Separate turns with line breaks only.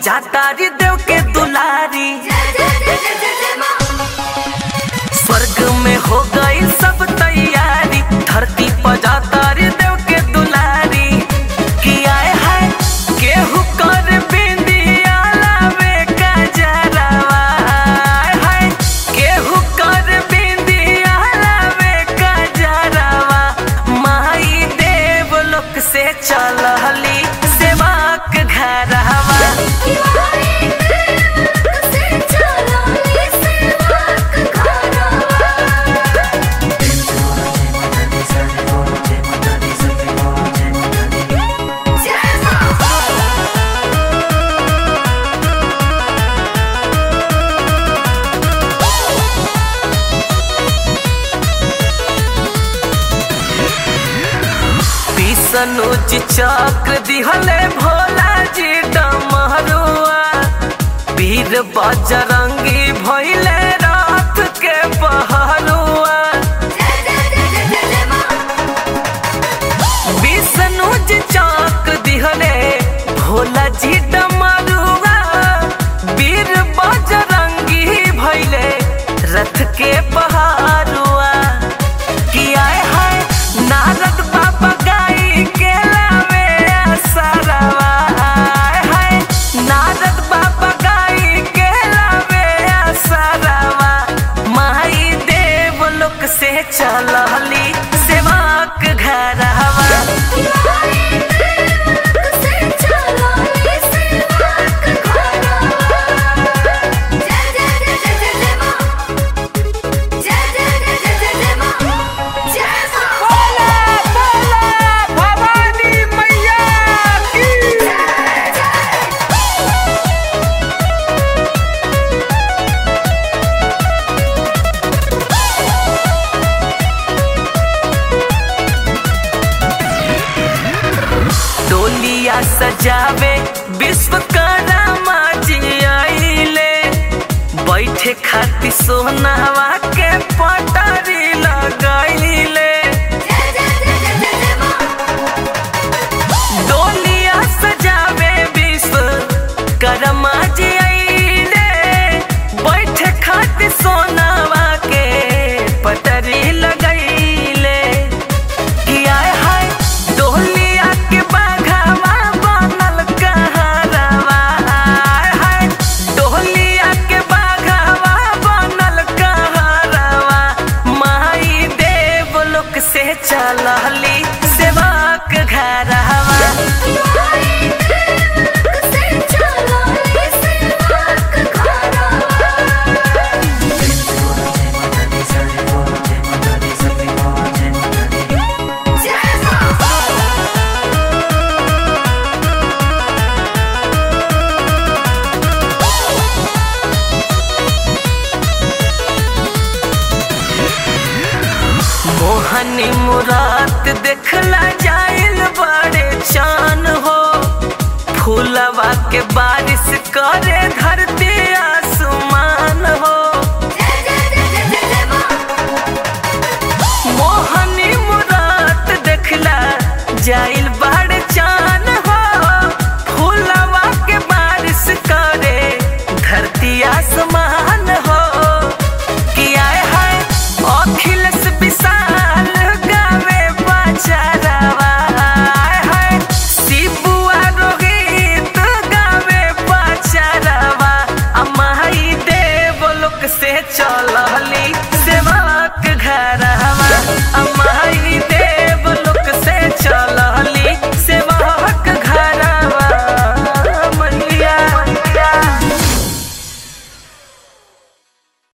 जाता रे देव के दुलारी। स्वर्ग में हो गई सब तैयारी, धरती पर जाता रे देव के दुलारी। कि आए है केहू कर बिंदिया लावे का जरावा, है केहू कर बिंदिया लावे का जरावा। माई देव लोक से चलहली सेवा के घरवा। सनुज चक्र दिहले भोला जी डमरुआ, वीर बजरंगी भइले रात के पहरुआ। सनुज चक्र दिहले भोला जी डमरुआ, वीर बजरंगी भइले रथ के पहरुआ। कि आए है नारद बाबा के लावे सरवा, है नारद बाबा गाई के लावे सरवा। माई देव लोक से चलहली सेवा के घरवा। सजावे विश्वकर्मा जी आइले, बैठे खातिर सोनावा के पटारी लगाइले। डोलिया सजावे विश्वकर्मा जी आइले, बैठे खातिर सोनावा के पटारी लगाइले। कि आए है डोलिया के चलहली सेवा के घरवा। मोहनी मुरात देखला जाइल बड़े चान हो, फूलवा के बारिश करे धरती आसमान हो। मोहनी मुरात देखला जाइल बड़े चान हो, फूलवा के बारिश करे धरती आसमान हो। कि आए है अखिलेश विशाल गावे बचरवा, है शिबुआ रोहित गावे बचरवा। माई देव लोक से चलहली सेवा के घरवा।